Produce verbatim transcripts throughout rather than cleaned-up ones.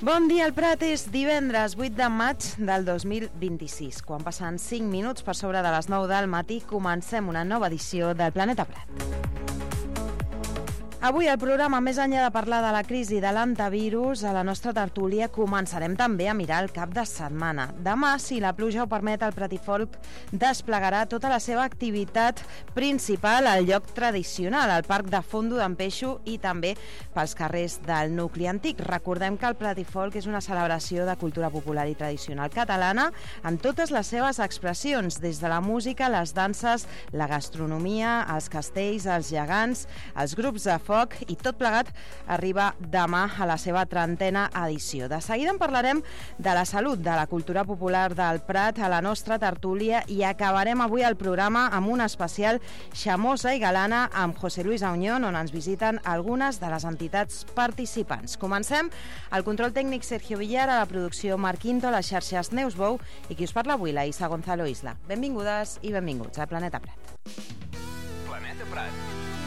Bon dia, el Prat és divendres vuit de maig del dos mil vint-i-sis. Quan passen cinc minuts per sobre de les nou del matí, comencem una nova edició del Planeta Prat. Avui al programa, més enllà de parlar de la crisi de l'antivirus, a la nostra tertúlia començarem també a mirar el cap de setmana. Demà, si la pluja ho permet, el Pratifolk desplegarà tota la seva activitat principal al lloc tradicional, al Parc de Fondo d'en Peixo i també pels carrers del nucli antic. Recordem que el Pratifolk és una celebració de cultura popular i tradicional catalana en totes les seves expressions, des de la música, les danses, la gastronomia, els castells, els gegants, els grups de foc, i tot plegat arriba demà a la seva trentena edició. De seguida en parlarem de la salut, de la cultura popular del Prat a la nostra tertúlia i acabarem avui el programa amb una especial xamosa i galana amb José Luis Auñón, on ens visiten algunes de les entitats participants. Comencem. El control tècnic Sergio Villar, a la producció Marc Quinto, a les xarxes Neus Bou i qui us parla avui, la Isa Gonzalo Isla. Benvingudes i benvinguts a Planeta Prat. Planeta Prat.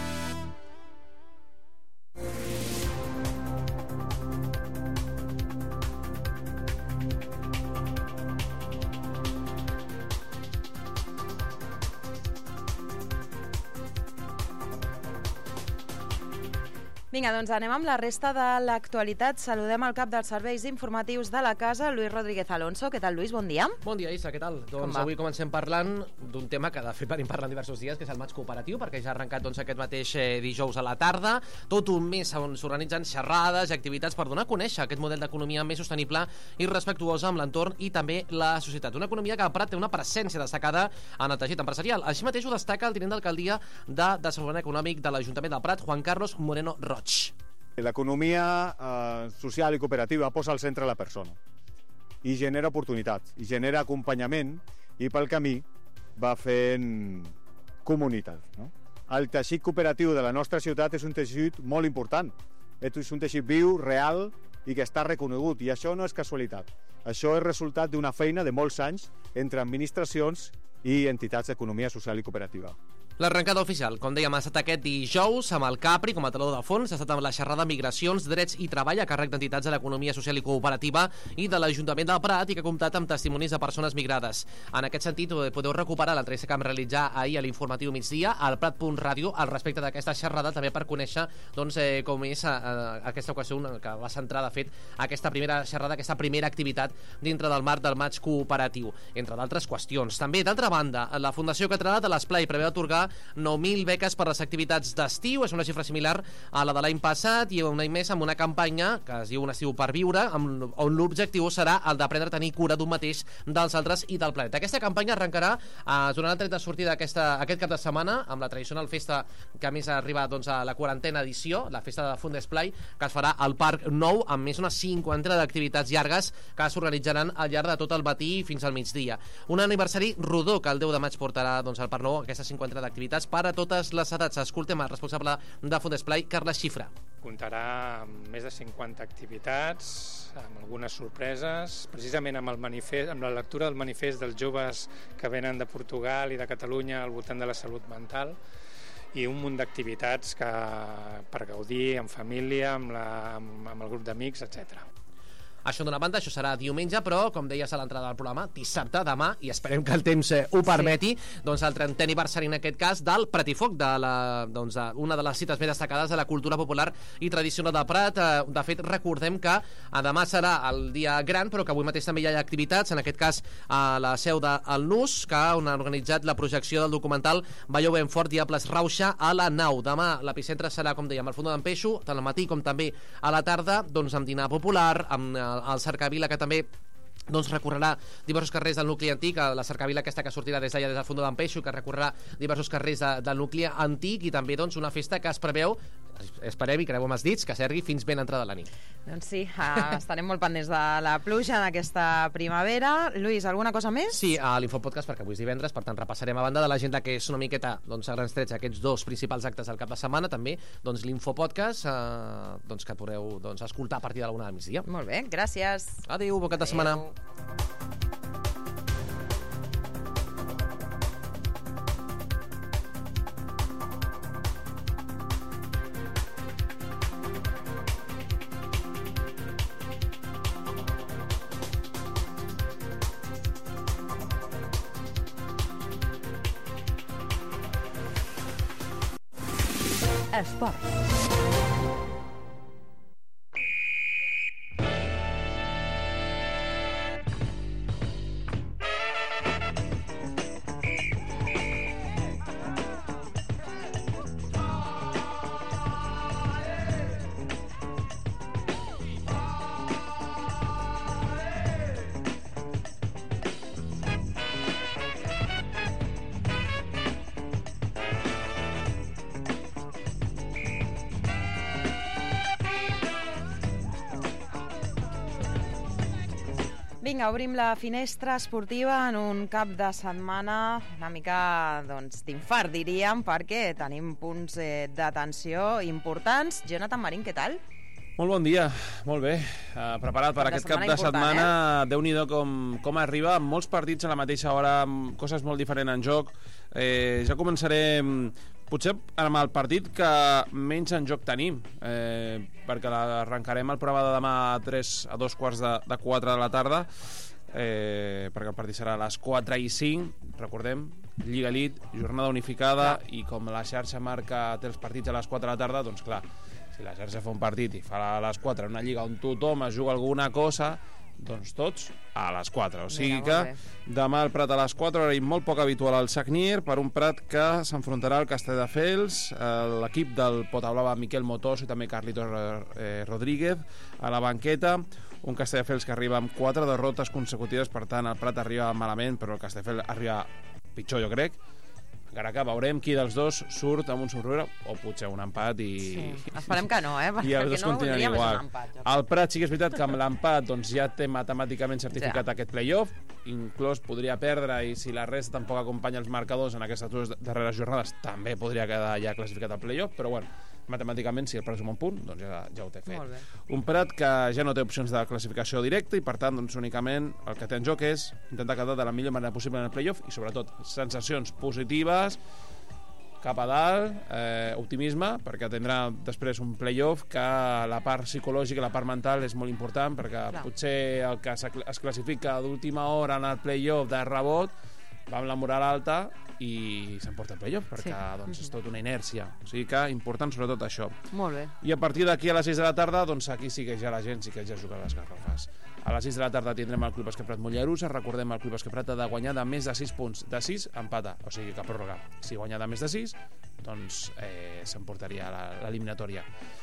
Vinga, doncs anem amb la resta de l'actualitat. Saludem el cap dels serveis informatius de la casa, Luis Rodríguez Alonso. Què tal, Luis? Bon dia. Bon dia, Isa, què tal? Doncs avui comencem parlant d'un tema que de fet venim parlant diversos dies, que és el maig cooperatiu, perquè ja ha arrencat doncs, aquest mateix eh, dijous a la tarda, tot un mes on s'organitzen xerrades i activitats per donar a conèixer aquest model d'economia més sostenible i respectuosa amb l'entorn i també la societat. Una economia que a Prat té una presència destacada en el teixit empresarial. Així mateix ho destaca el tinent d'alcaldia de Desenvolupament Econòmic de l'Ajuntament del Prat, Juan Carlos Moreno Roig. L'economia eh, social i cooperativa posa al centre la persona i genera oportunitats, i genera acompanyament, i pel camí va fent comunitat. No? El teixit cooperatiu de la nostra ciutat és un teixit molt important, és un teixit viu, real i que està reconegut, i això no és casualitat. Això és resultat d'una feina de molts anys entre administracions i entitats d'economia social i cooperativa. L'arrencada oficial, com dèiem, ha estat aquest dijous amb el Capri com a taló de fons. Ha estat amb la xerrada Migracions, Drets i Treball a càrrec d'entitats de l'economia social i cooperativa i de l'Ajuntament del Prat, i que ha comptat amb testimonis de persones migrades. En aquest sentit, podeu recuperar l'entrevista que vam realitzar ahir a l'informatiu migdia al prat punt ràdio al respecte d'aquesta xerrada, també per conèixer doncs, eh, com és eh, aquesta ocasió que va centrar, de fet, aquesta primera xerrada, aquesta primera activitat dintre del marc del maig cooperatiu, entre d'altres qüestions. També, d'altra banda, la Fundació Catalana de l'Esplai preveu atorgar nou mil beques per les activitats d'estiu. És una xifra similar a la de l'any passat i un any més amb una campanya que es diu Un estiu per viure, amb, on l'objectiu serà el d'aprendre a tenir cura d'un mateix, dels altres i del planeta. Aquesta campanya arrencarà eh, donant el tret de sortida aquesta, aquest cap de setmana amb la tradicional festa que a més arriba doncs, a la quarantena edició, la festa de Fundesplai, que es farà al Parc Nou, amb més una cinquantena d'activitats llargues que s'organitzaran al llarg de tot el matí fins al migdia. Un aniversari rodó que el deu de maig portarà doncs, al Parc Nou, aquesta cinquantena d'activitats per a totes les edats. Escoltem el responsable de Fundesplai, Carles Xifra. Comptarà amb més de cinquanta activitats, amb algunes sorpreses, precisament amb, el manifest, amb la lectura del manifest dels joves que venen de Portugal i de Catalunya al voltant de la salut mental, i un munt d'activitats que, per gaudir en família, amb, la, amb, amb el grup d'amics, etcètera. Això d'una banda, això serà diumenge, però, com deies a l'entrada del programa, dissabte, demà, i esperem que el temps eh, ho permeti, sí. doncs el trentè aniversari, en aquest cas, del Pratifoc, de la, doncs, de una de les cites més destacades de la cultura popular i tradicional del Prat. Eh, de fet, recordem que a demà serà el dia gran, però que avui mateix també hi ha activitats, en aquest cas a la seu del N U S, que han organitzat la projecció del documental Balleu ben fort, Diables Rauxa, a la nau. Demà l'epicentre serà, com dèiem, al Fondo d'en Peixo, tant al matí com també a la tarda, doncs amb dinar popular, amb el Cercavila, que també doncs recorrerà diversos carrers del nucli antic, la cercavila aquesta que sortirà des d'allà, des del Fondo d'en Peixo, que recorrerà diversos carrers de, del nucli antic, i també doncs una festa que es preveu, esperem i creuem els dits, que s'ergui fins ben entrada la nit. Doncs sí, uh, estarem molt pendents de la pluja en aquesta primavera. Lluís, alguna cosa més? Sí, a l'Infopodcast, perquè avui és divendres, per tant repassarem a banda de l'agenda, que és una miqueta doncs, a grans trets aquests dos principals actes del cap de setmana, també doncs, l'Infopodcast, eh, doncs, que podreu doncs, escoltar a partir de la una del migdia. Molt bé, gràcies. Adéu, bon cap de setmana. Esports. Vinga, obrim la finestra esportiva en un cap de setmana una mica doncs, d'infart, diríem, perquè tenim punts eh, d'atenció importants. Jonathan Marín, què tal? Molt bon dia, molt bé. Uh, preparat per aquest cap de setmana. Eh? Déu-n'hi-do com, com arriba, amb molts partits a la mateixa hora, amb coses molt diferents en joc. Eh, ja començarem potser amb el partit que menys en joc tenim, eh, perquè arrencarem el programa de demà a tres a dos quarts de, de quatre de la tarda, eh, perquè el partit serà a les quatre i cinc, recordem, Lliga Elite, jornada unificada, clar. I com la xarxa marca té els partits a les quatre de la tarda, doncs clar, si la xarxa fa un partit i fa a les quatre una lliga on tothom es juga alguna cosa, doncs tots a les quatre. O sigui Mira, que demà el Prat a les quatre, hora molt poc habitual al Sagnier, per un Prat que s'enfrontarà al Castelldefels, l'equip del Potablava Miquel Motoso i també Carlitos eh, Rodríguez a la banqueta, un Castelldefels que arriba amb quatre derrotes consecutives, per tant el Prat arriba malament, però el Castelldefels arriba pitjor, jo crec. Encara que veurem qui dels dos surt amb un somriure o potser un empat i... Sí. Esperem que no, eh? I els dos no continuen igual. Empat, el Prat sí que és veritat que amb l'empat doncs, ja té matemàticament certificat ja. Aquest play-off, inclús podria perdre i si la resta tampoc acompanya els marcadors en aquestes dues darreres jornades també podria quedar ja classificat al play-off, però bueno, matemàticament si el Prat suma un punt doncs ja, ja ho té fet. Un Prat que ja no té opcions de classificació directa i per tant doncs, únicament el que té en joc és intentar quedar de la millor manera possible en el play-off i sobretot sensacions positives cap a dalt, eh, optimisme, perquè tindrà després un play-off que la part psicològica, la part mental és molt important, perquè Clar. Potser el que es classifica d'última hora en el play-off de rebot va amb la moral alta i s'emporta el play-off, perquè sí. doncs, és tot una inèrcia. O sigui que important sobretot això. Molt bé. I a partir d'aquí a les sis de la tarda, doncs aquí sí que ja la gent sí que ja juga les garrofes. A les sis de la tarda tindrem el Club Bàsquet Prat Mollerussa. Recordem, el Club Bàsquet Prat ha de guanyar de més de sis punts. De sis, empata, o sigui que pròrroga. Si guanya de més de sis, doncs eh, s'emportaria l'eliminatòria.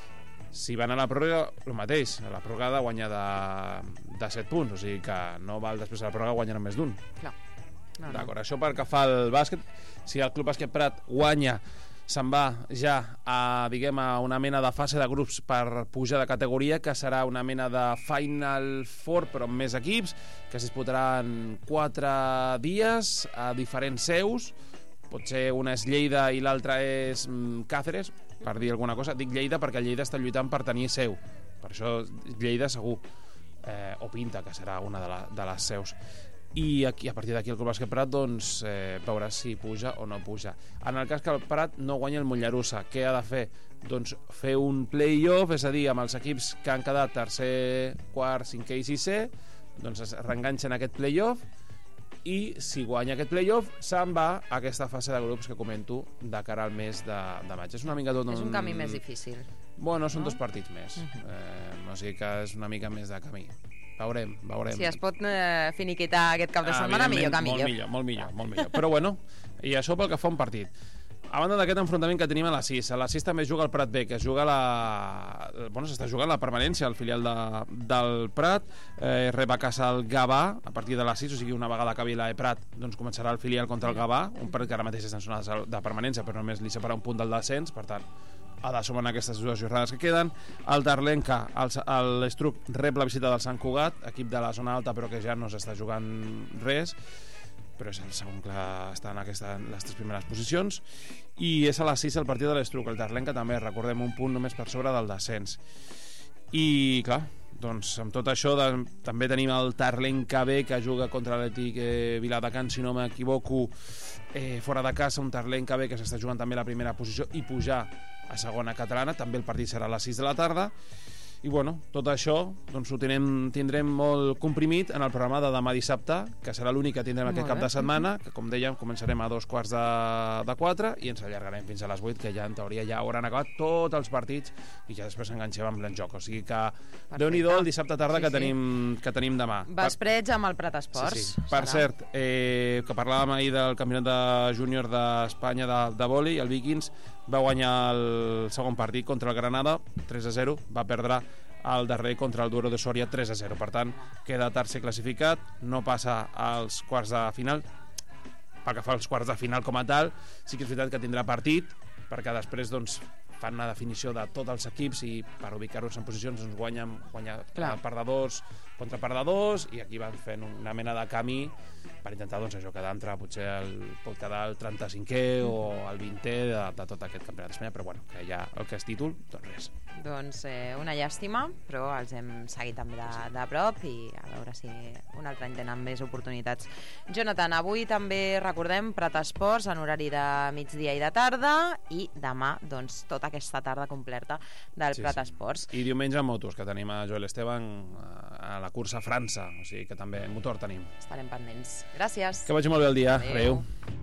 Si van a la pròrroga, el mateix. A la pròrroga ha de guanyar de, de set punts, o sigui que no val després de la pròrroga guanyar més d'un. Clar. No, no. D'acord, això pel que fa al bàsquet, si el Club Bàsquet Prat guanya, se'n va ja a, diguem, a una mena de fase de grups per pujar de categoria, que serà una mena de Final Four, però amb més equips, que es disputaran quatre dies a diferents seus. Potser una és Lleida i l'altra és Càceres, per dir alguna cosa. Dic Lleida perquè Lleida està lluitant per tenir seu. Per això Lleida segur. Eh, o Pinta, que serà una de, la, de les seus. I aquí, a partir d'aquí el Club Bàsquet Prat doncs, eh, veurà si puja o no puja. En el cas que el Prat no guanya el Mollerussa, què ha de fer? Doncs fer un play-off, és a dir, amb els equips que han quedat tercer, quart, cinquè i sisè, doncs es reenganxen aquest play-off i si guanya aquest play-off se'n va a aquesta fase de grups que comento de cara al mes de, de maig. És una mica tot un... És un camí més difícil. Bueno, són no? dos partits més. Uh-huh. eh, o sigui que és una mica més de camí. Veurem, veurem. Si es pot eh, finiquitar aquest cap de setmana, millor que millor. Molt millor, molt millor, molt millor. Però bueno, i això pel que fa un partit. A banda d'aquest enfrontament que tenim a les sis, a les sis també juga el Prat B, que es juga la... Bueno, s'està jugant la permanència, el filial de, del Prat, eh, rep a casa el Gavà a partir de les sis, o sigui, una vegada acabi la E Prat, doncs començarà el filial contra el Gavà, un Prat que ara mateix està en zona de permanència, però només li separa un punt del descens, per tant, ha de sumar aquestes dues jornades que queden. El Darlenca, l'Estruc, rep la visita del Sant Cugat, equip de la zona alta però que ja no s'està jugant res, però és el segon que està en, aquesta, en les tres primeres posicions, i és a les sis el partit de l'Estruc. El Darlenca també, recordem, un punt només per sobre del descens. I clar, doncs amb tot això de, també tenim el Tarlenca B, que juga contra l'Atlètic eh, Viladecans, si no m'equivoco, eh, fora de casa, un Tarlenca B que s'està jugant també la primera posició i pujar a segona catalana. També el partit serà a les sis de la tarda. I bueno, tot això doncs, ho tindrem, tindrem molt comprimit en el programa de demà dissabte, que serà l'únic que tindrem aquest cap de setmana, que com dèiem començarem a dos quarts de, de quatre i ens allargarem fins a les vuit, que ja en teoria ja hauran acabat tots els partits i ja després enganxem amb l'enjoc. O sigui que déu-n'hi-do el dissabte tarda sí, que, sí. Tenim, que tenim demà. Vesprets amb el Prat Esports. Sí, sí. Per serà. Cert, eh, que parlàvem ahir del campionat de júnior d'Espanya de, de vòlei, el Vikings va guanyar el segon partit contra el Granada tres a zero, va perdre el darrer contra el Duero de Sòria tres a zero. Per tant, queda tercer classificat, no passa als quarts de final. Pel que fa als quarts de final com a tal, sí que és veritat que tindrà partit, perquè després doncs, fan una definició de tots els equips i per ubicar-nos en posicions ens guanyen, guanyar perdedors contra perdedors, i aquí van fent una mena de camí per intentar doncs, això, quedar entre, potser el, pot quedar el trenta-cinquè o el vintè de, de tot aquest campionat d'Espanya, però bueno, que ja el que és títol, doncs res. Doncs eh, una llàstima, però els hem seguit també de, de prop i a veure si un altre any tenen més oportunitats. Jonathan, avui també recordem Prat Esports en horari de migdia i de tarda, i demà doncs tota aquesta tarda completa del sí, Prat Esports. Sí. I diumenge en motos, que tenim a Joel Esteban a la cursa a França, o sigui que també motor tenim. Estarem pendents. Gràcies. Que vagi molt bé el dia. Adéu. Adéu.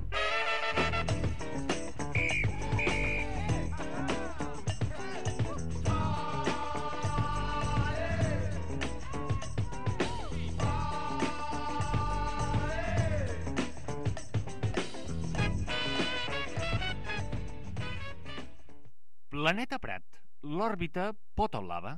Planeta Prat, l'òrbita pot o lava?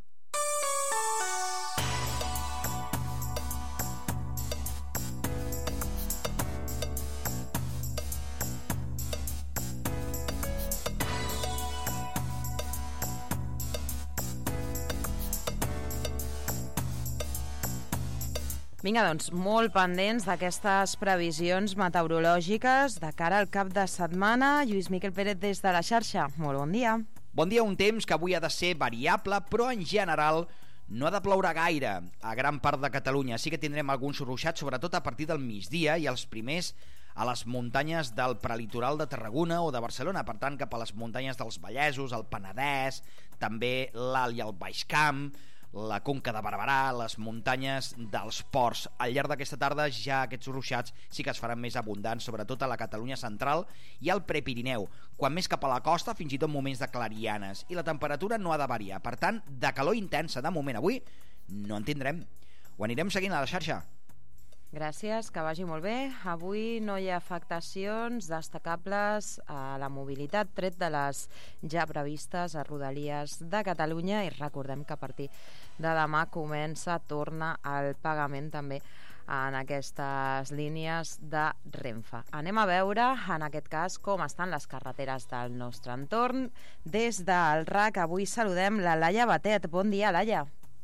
Vinga, doncs, molt pendents d'aquestes previsions meteorològiques de cara al cap de setmana. Lluís Miquel Pérez des de la xarxa. Molt bon dia. Bon dia, un temps que avui ha de ser variable, però en general no ha de ploure gaire a gran part de Catalunya. Sí que tindrem alguns ruixats, sobretot a partir del migdia, i els primers a les muntanyes del prelitoral de Tarragona o de Barcelona, per tant cap a les muntanyes dels Vallesos, el Penedès, també l'Alt i el Baix Camp, la Conca de Barberà, les muntanyes dels ports. Al llarg d'aquesta tarda ja aquests ruixats sí que es faran més abundants, sobretot a la Catalunya central i al Prepirineu, quan més cap a la costa, fins i tot moments de clarianes, i la temperatura no ha de variar. Per tant, de calor intensa de moment avui no en tindrem. Ho anirem seguint a la xarxa. Gràcies, que vagi molt bé. Avui no hi ha afectacions destacables a la mobilitat, tret de les ja previstes a Rodalies de Catalunya, i recordem que a partir de demà comença, torna el pagament també en aquestes línies de Renfe. Anem a veure, en aquest cas, com estan les carreteres del nostre entorn. Des del R A C avui saludem la Laia Batet. Bon dia, Laia.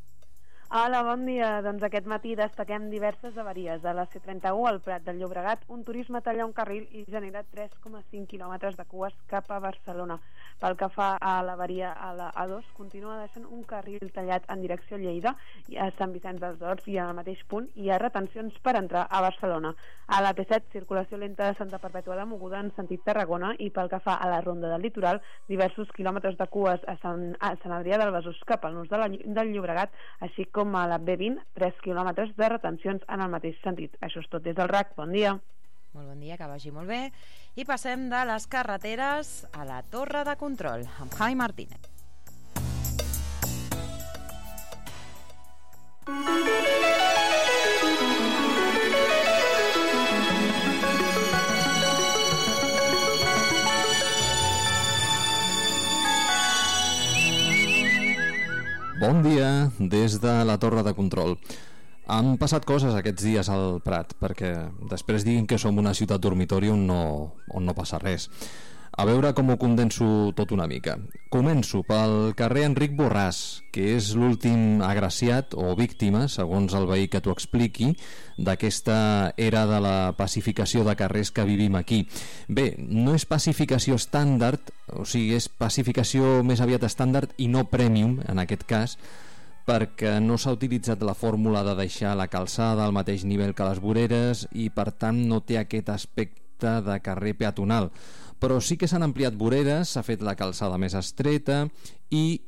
Hola, bon dia. Doncs aquest matí destaquem diverses avaries. A la C trenta-u, al Prat del Llobregat, un turisme talla un carril i genera tres coma cinc quilòmetres de cues cap a Barcelona. Pel que fa a l'avaria a la A dos, continua deixant un carril tallat en direcció a Lleida, a Sant Vicenç dels Horts, i al mateix punt hi ha retencions per entrar a Barcelona. A la P set, circulació lenta de Santa Perpètua de Mogoda en sentit Tarragona, i pel que fa a la ronda del litoral, diversos quilòmetres de cues a Sant, a Sant Adrià del Besòs cap al nus de la, del Llobregat, així com com a la B vint, tres quilòmetres de retencions en el mateix sentit. Això és tot des del R A C. Bon dia. Molt bon dia, que vagi molt bé. I passem de les carreteres a la torre de control, amb Javi Martínez. Bon dia des de la torre de control. Han passat coses aquests dies al Prat, perquè després diguin que som una ciutat dormitori on no, on no passa res. A veure com ho condenso tot una mica. Començo pel carrer Enric Borràs, que és l'últim agraciat o víctima, segons el veí que t'ho expliqui, d'aquesta era de la pacificació de carrers que vivim aquí. Bé, no és pacificació estàndard, o sigui, és pacificació més aviat estàndard i no premium, en aquest cas, perquè no s'ha utilitzat la fórmula de deixar la calçada al mateix nivell que les voreres i, per tant, no té aquest aspecte de carrer peatonal. Però sí que s'han ampliat voreres, s'ha fet la calçada més estreta i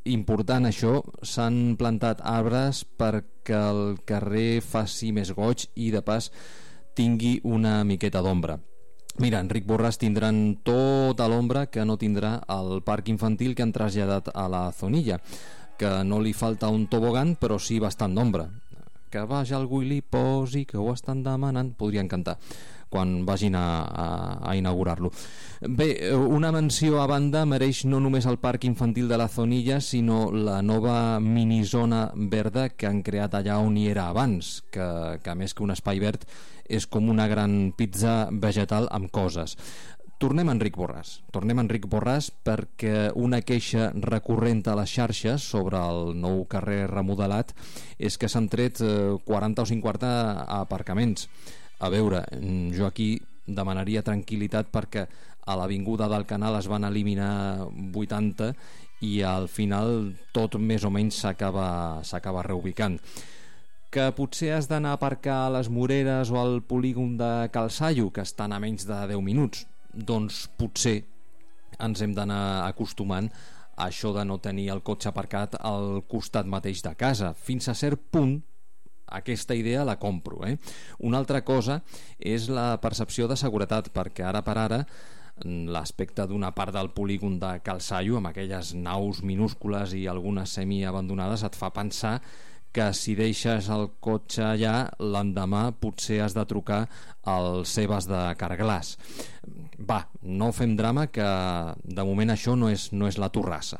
important això, s'han plantat arbres perquè el carrer faci més goig i de pas tingui una miqueta d'ombra. Mira, Enric Borràs tindran tota l'ombra que no tindrà el parc infantil que han traslladat a la Zonilla, que no li falta un tobogan, però sí bastant d'ombra. Que vagi algú i li posi, que ho estan demanant, podrien cantar quan vagin a, a, a inaugurar-lo. Bé, una menció a banda mereix no només el parc infantil de la Zonilla, sinó la nova minizona verda que han creat allà on hi era abans, que, que a més que un espai verd és com una gran pizza vegetal amb coses. Tornem a Enric Borràs. Tornem a Enric Borràs perquè una queixa recurrent a les xarxes sobre el nou carrer remodelat és que s'han tret quaranta o cinquanta aparcaments. A veure, jo aquí demanaria tranquil·litat perquè a l'avinguda del Canal es van eliminar vuitanta i al final tot més o menys s'acaba s'acaba reubicant. Que potser has d'anar a aparcar a les Moreres o al polígon de Cal Saio, que estan a menys de deu minuts, doncs potser ens hem d'anar acostumant a això de no tenir el cotxe aparcat al costat mateix de casa. Fins a cert punt aquesta idea la compro, eh? Una altra cosa és la percepció de seguretat, perquè ara per ara l'aspecte d'una part del polígon de Cal Saio, amb aquelles naus minúscules i algunes semiabandonades, et fa pensar que si deixes el cotxe allà, l'endemà potser has de trucar als Sebas de Carglàs. Va, no fem drama, que de moment això no és, no és la torrassa.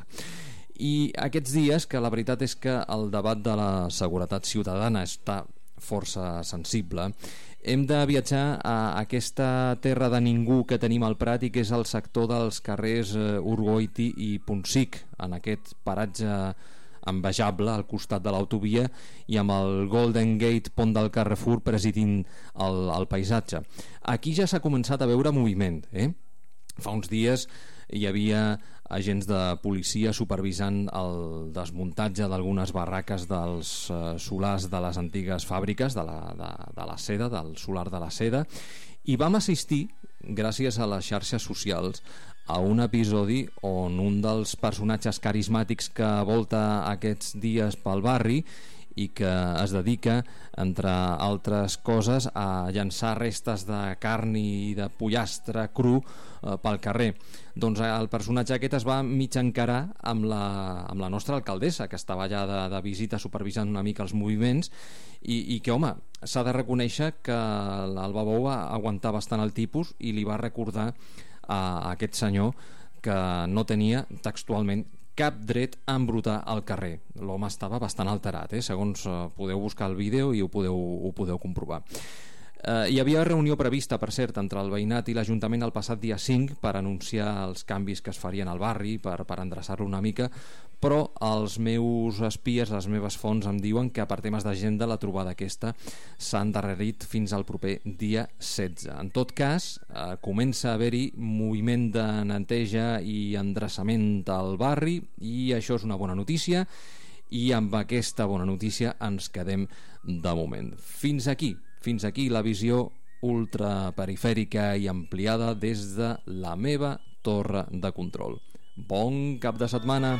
I aquests dies, que la veritat és que el debat de la seguretat ciutadana està força sensible, hem de viatjar a aquesta terra de ningú que tenim al Prat i que és el sector dels carrers Urgoiti i Ponsic, en aquest paratge envejable al costat de l'autovia i amb el Golden Gate pont del Carrefour presidint el, el paisatge. Aquí ja s'ha començat a veure moviment, eh? Fa uns dies hi havia agents de policia supervisant el desmuntatge d'algunes barraques dels eh, solars de les antigues fàbriques de la, de, de la seda, del solar de la seda, i vam assistir, gràcies a les xarxes socials, a un episodi on un dels personatges carismàtics que volta aquests dies pel barri i que es dedica, entre altres coses, a llançar restes de carn i de pollastre cru eh, pel carrer. Doncs el personatge aquest es va mig encarar amb la, amb la nostra alcaldessa, que estava allà de, de visita supervisant una mica els moviments, i, i que, home, s'ha de reconèixer que l'Alba Bou va aguantar bastant el tipus i li va recordar a aquest senyor que no tenia textualment cap dret a embrutar al carrer. L'home estava bastant alterat, eh? Segons eh, podeu buscar el vídeo i ho podeu, ho podeu comprovar. Eh, hi havia reunió prevista, per cert, entre el veïnat i l'Ajuntament el passat dia cinc per anunciar els canvis que es farien al barri, per, per endreçar-lo una mica, però els meus espies, les meves fonts em diuen que per temes d'agenda la trobada aquesta s'ha endarrerit fins al proper dia setze. En tot cas, eh, comença a haver-hi moviment de neteja i endreçament al barri i això és una bona notícia i amb aquesta bona notícia ens quedem de moment. Fins aquí, fins aquí la visió ultraperifèrica i ampliada des de la meva torre de control. Bon cap de setmana!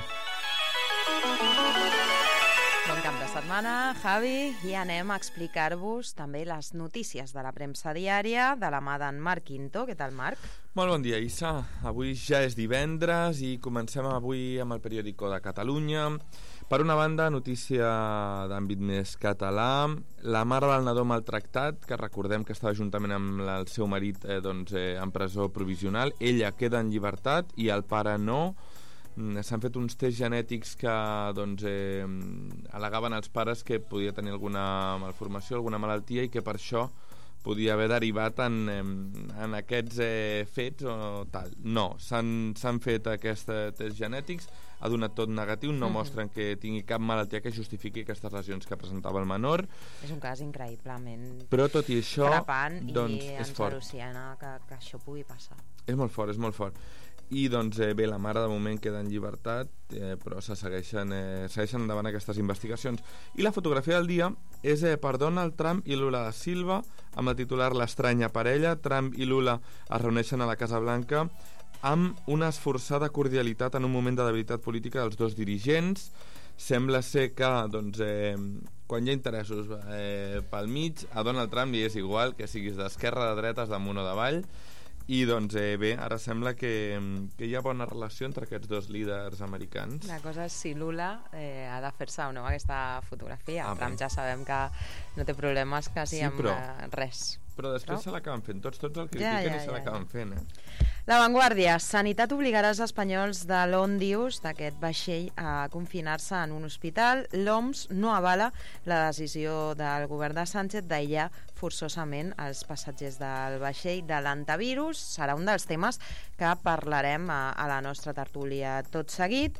Bon cap de setmana, Javi, i anem a explicar-vos també les notícies de la premsa diària de la mà d'en Marc Quinto. Què tal, Marc? Molt bon dia, Issa. Avui ja és divendres i comencem avui amb el periòdico de Catalunya. Per una banda, notícia d'àmbit més català, la mare del nadó maltractat, que recordem que estava juntament amb el seu marit eh, doncs, eh, en presó provisional, ella queda en llibertat i el pare no. S'han fet uns tests genètics que doncs, eh, al·legaven als pares que podia tenir alguna malformació, alguna malaltia i que per això podia haver derivat en, en aquests eh, fets o tal. No, s'han fet aquests tests genètics, ha donat tot negatiu, no mm-hmm. mostren que tingui cap malaltia que justifiqui aquestes lesions que presentava el menor. És un cas increïblement però tot i això, frapant doncs, i ens al·lucina que, que això pugui passar. És molt fort, és molt fort. I doncs eh, bé, la mare de moment queda en llibertat, eh, però se segueixen, eh, segueixen endavant aquestes investigacions. I la fotografia del dia és eh, per Donald Trump i Lula da Silva, amb el titular L'estranya parella. Trump i Lula es reuneixen a la Casa Blanca amb una esforçada cordialitat en un moment de debilitat política dels dos dirigents. Sembla ser que doncs, eh, quan hi ha interessos eh, pel mig, a Donald Trump li és igual que siguis d'esquerra, de dretes, damunt o davall. I doncs eh, bé, ara sembla que, que hi ha bona relació entre aquests dos líders americans. La cosa és si Lula eh, ha de fer-se o no aquesta fotografia. Ah, Trump ja sabem que no té problemes quasi sí, amb però, res. Però després però... se l'acaben fent, tots tots el critiquen ja, ja, i se l'acaben ja. fent. Eh? La Vanguardia. Sanitat obligarà els espanyols de l'Ondius, d'aquest vaixell, a confinar-se en un hospital. L'O M S no avala la decisió del govern de Sánchez d'aïllar forçosament els passatgers del vaixell de l'antivirus. Serà un dels temes que parlarem a, a la nostra tertúlia tot seguit.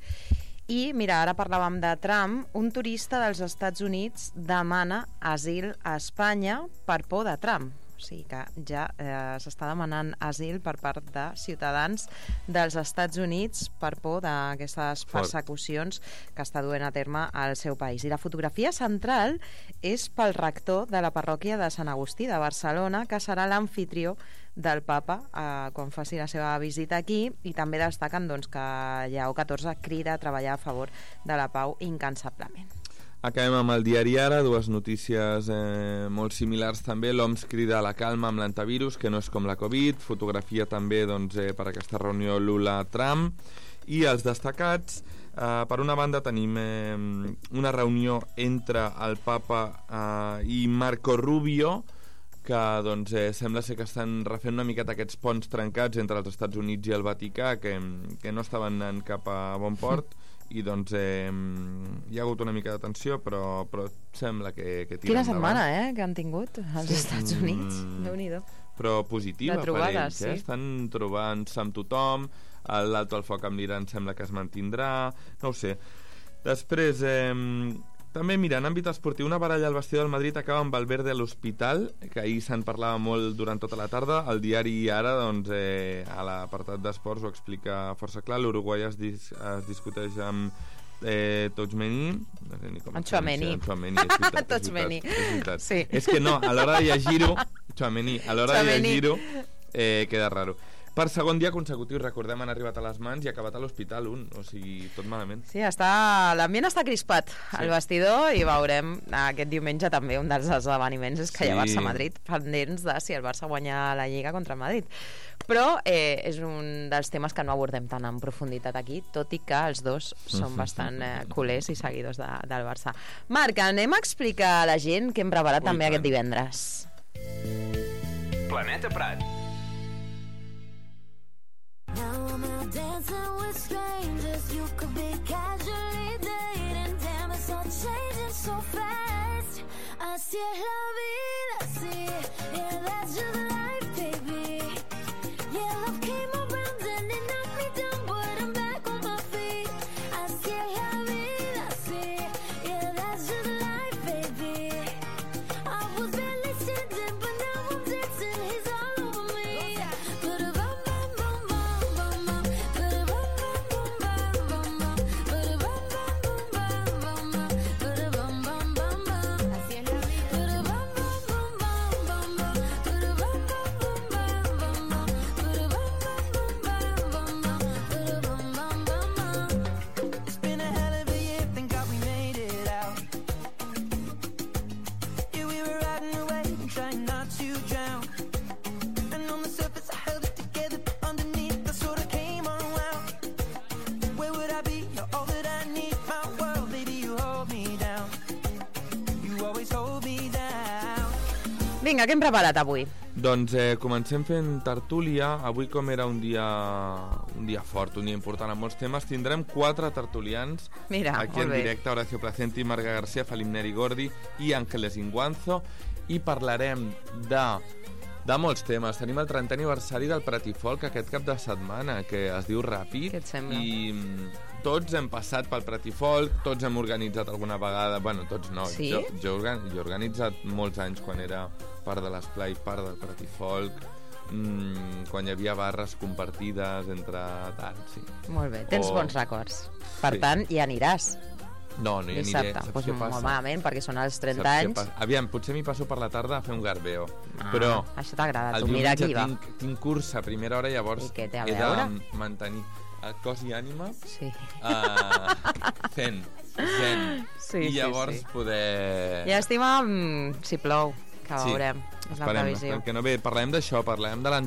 I, mira, ara parlàvem de Trump. Un turista dels Estats Units demana asil a Espanya per por de Trump. O sigui que ja eh, s'està demanant asil per part de ciutadans dels Estats Units per por d'aquestes persecucions que està duent a terme al seu país. I la fotografia central és pel rector de la parròquia de Sant Agustí de Barcelona, que serà l'amfitrió del papa eh, quan faci la seva visita aquí, i també destaquen doncs, que Lleó catorze crida a treballar a favor de la pau incansablement. Acabem amb el diari Ara, dues notícies eh, molt similars també. L'O M S crida a la calma amb l'antivirus, que no és com la Covid. Fotografia també doncs, eh, per aquesta reunió Lula-Trump. I els destacats, eh, per una banda tenim eh, una reunió entre el papa eh, i Marco Rubio, que doncs, eh, sembla ser que estan refent una miqueta aquests ponts trencats entre els Estats Units i el Vaticà, que, que no estaven anant cap a bon port. I doncs eh, hi ha hagut una mica de tensió, però, però sembla que, que tira Quina endavant. setmana, eh, que han tingut als Estats Units. Mm, Déu-n'hi-do. Però positiva trobada, per ells, eh? Sí. Estan trobant-se amb tothom, l'alto al foc amb l'Iran sembla que es mantindrà, no ho sé. Després, eh, també, mira, en àmbit esportiu, una baralla al vestidor del Madrid acaba amb Valverde a l'hospital, que ahir se'n parlava molt durant tota la tarda. El diari Ara, doncs, eh, a l'apartat d'esports ho explica força clar. L'Uruguai es, dis es discuteix amb eh, Tchouaméni. No sé ni com es Tchouaméni. Tchouaméni, és veritat. Tchouaméni. És veritat. Sí. És que no, a l'hora de llegir-ho, Tchouaméni, a l'hora de llegir-ho, eh, queda raro. Per segon dia consecutiu, recordem, han arribat a les mans i ha acabat a l'hospital un, o sigui, tot malament. Sí, està... l'ambient està crispat al sí. vestidor, i veurem aquest diumenge també un dels esdeveniments és que sí. hi ha Barça-Madrid pendents de si el Barça guanya la Lliga contra el Madrid. Però eh, és un dels temes que no abordem tan en profunditat aquí, tot i que els dos són bastant eh, culers i seguidors de, del Barça. Marc, anem a explicar a la gent què hem preparat Ui, també tant. aquest divendres. Planeta Prat. Now I'm out dancing with strangers. You could be casually dating. Damn, it's all changing so fast. Así es la vida, sí. Yeah, that's just life, baby. Yeah, love came around and it knocked me down, but I'm back on my feet. Así es la vida, sí. Yeah, that's just life, baby. I was barely sitting, but now I'm dancing. He's all over me. Put a bum bum bum bum bum. Put a bum bum bum bum bum. Put a bum bum bum bum bum. Put a bum bum bum bum. Así es la vida. Put a bum bum bum bum bum. Put a bum bum bum bum bum. Put a bum bum bum bum bum. Put a bum bum bum bum. It's been a hell of a year, thank God we made it out. Yeah, we were riding away and trying not to drown. And on the surface I held it together, but underneath I sort of came unwound. Where would I be? You're all that I need. My world, baby, you hold me down. You always hold me down. Vinga, què hem preparat avui? Doncs eh, comencem fent tertúlia. Avui, com era un dia un dia fort, un dia important en molts temes, tindrem quatre tertulians. Mira, aquí molt en bé. directe, Horacio Placenti, Marga García, Felip Neri Gordi i Ángeles Inguanzo, i parlarem de de molts temes. Tenim el trentè aniversari del Pratifolk aquest cap de setmana, que es diu ràpid. Què et sembla? I mm, tots hem passat pel Pratifolk, tots hem organitzat alguna vegada, bueno, tots no, Sí? jo, jo, organ, jo he organitzat molts anys quan era part de l'esplai, part del Pratifolk, mm, quan hi havia barres compartides entre tal, sí. Molt bé, tens O- bons records. Per Sí. tant, hi aniràs. No, no hi aniré. Dissabte. Saps Pues què molt passa? malament, perquè són els trenta Saps què anys. passa? Aviam, potser m'hi passo per la tarda a fer un garbeo. Ah, però això t'agrada, el tu. Mira diumenge qui va. tinc, tinc curs a primera hora, llavors I què té a he veure? de mantenir el cos i ànima Sí. uh, fent zen. Sí, I sí, llavors sí. poder... Llàstima mm, si plou, que Sí, veurem. És la esperem. previsió. Que no, bé, parlem d'això, parlem de l'entorn